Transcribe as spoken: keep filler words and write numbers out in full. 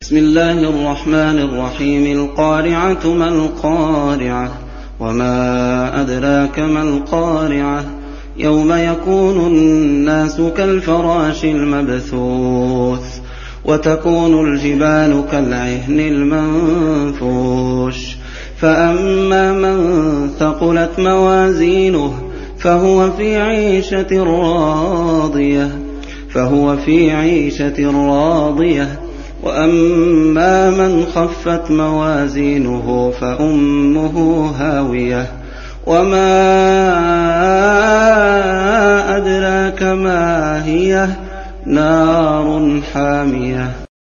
بسم الله الرحمن الرحيم القارعة ما القارعة وما أدراك ما القارعة يوم يكون الناس كالفراش المبثوث وتكون الجبال كالعهن المنفوش فأما من ثقلت موازينه فهو في عيشة راضية فهو في عيشة راضية وأما من خفت موازينه فأمه هاوية وما أدراك ما هي نار حامية.